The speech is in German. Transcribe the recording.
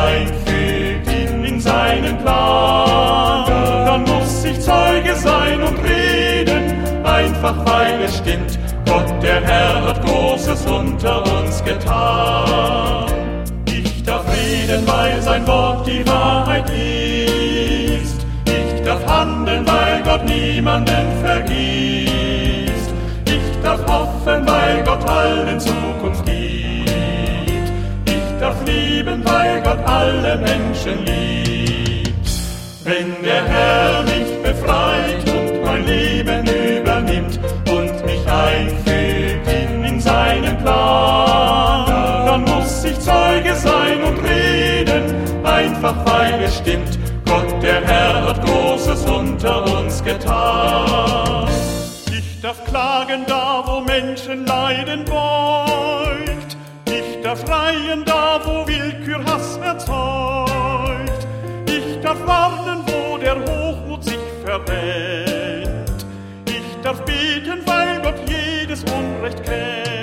einfügt in seinen Plan. Dann muss ich Zeuge sein und reden, einfach weil es stimmt. Gott, der Herr, hat Großes unter uns getan. Ich darf reden, weil sein Wort die Wahrheit ist. Ich darf handeln, weil Gott niemanden vergisst. Ich darf hoffen, weil Gott allen Zukunft gibt. Ich darf lieben, weil Gott alle Menschen liebt. Wenn der Herr mich befreit und mein Leben übernimmt und mich einfügt in seinen Plan, dann muss ich Zeuge sein und reden, einfach weil es stimmt. Gott, der Herr, hat Großes unter uns getan. Ich darf klagen da, wo Menschen Leiden beugt. Ich darf schreien da, wo Willkür Hass erzeugt. Ich darf warnen, wo der Hochmut sich verbrennt. Ich darf beten, weil Gott jedes Unrecht kennt.